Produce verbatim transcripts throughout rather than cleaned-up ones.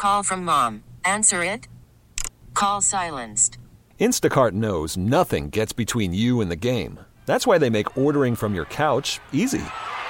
Call from mom. Answer it. Call silenced. Instacart knows nothing gets between you and the game. That's why they make ordering from your couch easy.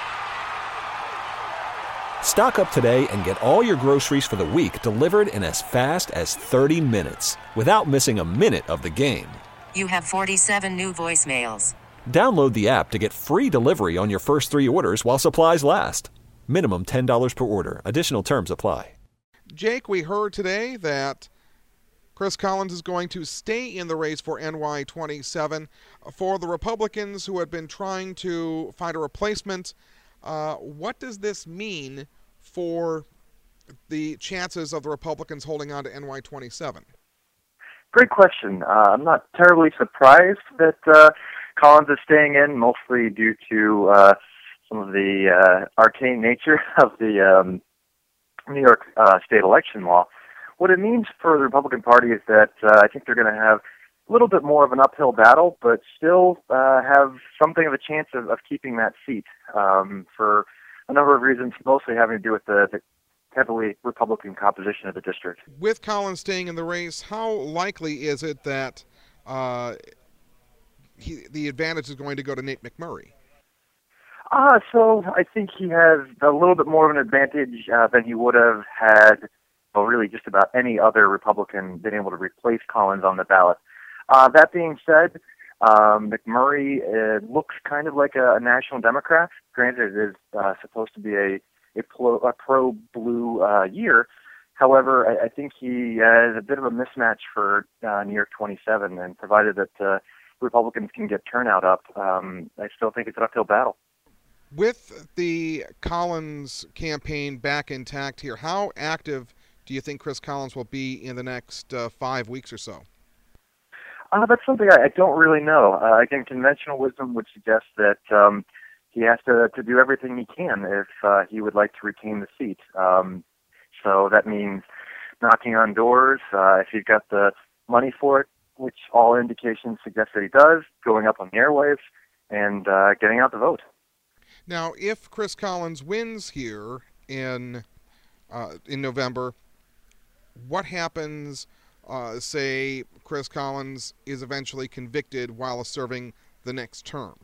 Stock up today and get all your groceries for the week delivered in as fast as thirty minutes without missing a minute of the game. You have forty-seven new voicemails. Download the app to get free delivery on your first three orders while supplies last. Minimum ten dollars per order. Additional terms apply. Jake, we heard today that Chris Collins is going to stay in the race for N Y twenty-seven. For the Republicans who had been trying to find a replacement, uh, what does this mean for the chances of the Republicans holding on to N Y twenty-seven? Great question. Uh, I'm not terribly surprised that uh, Collins is staying in, mostly due to uh, some of the uh, arcane nature of the um, New York uh, state election law. What it means for the Republican Party is that uh, I think they're going to have a little bit more of an uphill battle, but still uh, have something of a chance of, of keeping that seat um, for a number of reasons, mostly having to do with the, the heavily Republican composition of the district. With Collins staying in the race, how likely is it that uh, he, the advantage is going to go to Nate McMurray? Uh, so I think he has a little bit more of an advantage uh, than he would have had, well, really just about any other Republican been able to replace Collins on the ballot. Uh, that being said, um, McMurray uh, looks kind of like a, a national Democrat. Granted, it is uh, supposed to be a a, pro, a pro-blue uh, year. However, I, I think he uh, is a bit of a mismatch for uh, New York twenty-seven, and provided that uh, Republicans can get turnout up, um, I still think it's an uphill battle. With the Collins campaign back intact here, how active do you think Chris Collins will be in the next uh, five weeks or so? Uh, that's something I, I don't really know. Uh, again, conventional wisdom would suggest that um, he has to, to do everything he can if uh, he would like to retain the seat. Um, so that means knocking on doors, uh, if he's got the money for it, which all indications suggest that he does, going up on the airwaves, and uh, getting out the vote. Now, if Chris Collins wins here in uh, in November, what happens, uh, say, Chris Collins is eventually convicted while serving the next term?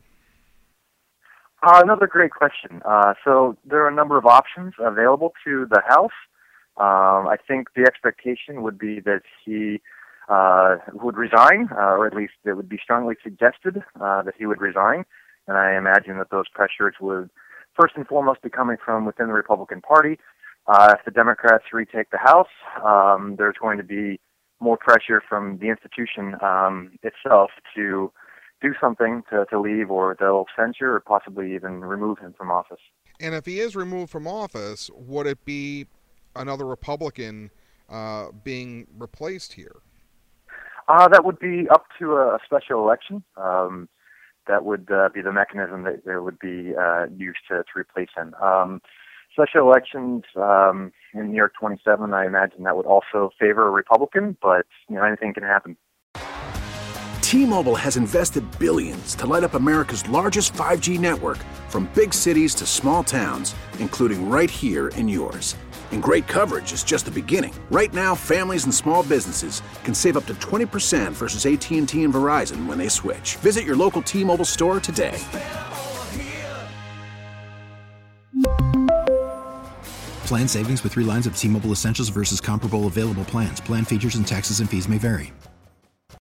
Uh, another great question. Uh, so there are a number of options available to the House. Um, I think the expectation would be that he uh, would resign, uh, or at least it would be strongly suggested uh, that he would resign. And I imagine that those pressures would first and foremost be coming from within the Republican Party. Uh, if the Democrats retake the House, um, there's going to be more pressure from the institution um, itself to do something to, to leave, or they'll censure or possibly even remove him from office. And if he is removed from office, would it be another Republican uh, being replaced here? Uh, that would be up to a special election. Um, that would uh, be the mechanism that there would be uh, used to, to replace him. Um, special elections um, in New York twenty-seven, I imagine that would also favor a Republican, but you know, anything can happen. T-Mobile has invested billions to light up America's largest five G network, from big cities to small towns, including right here in yours. And great coverage is just the beginning. Right now, families and small businesses can save up to twenty percent versus A T and T and Verizon when they switch. Visit your local T-Mobile store today. Plan savings with three lines of T-Mobile Essentials versus comparable available plans. Plan features and taxes and fees may vary.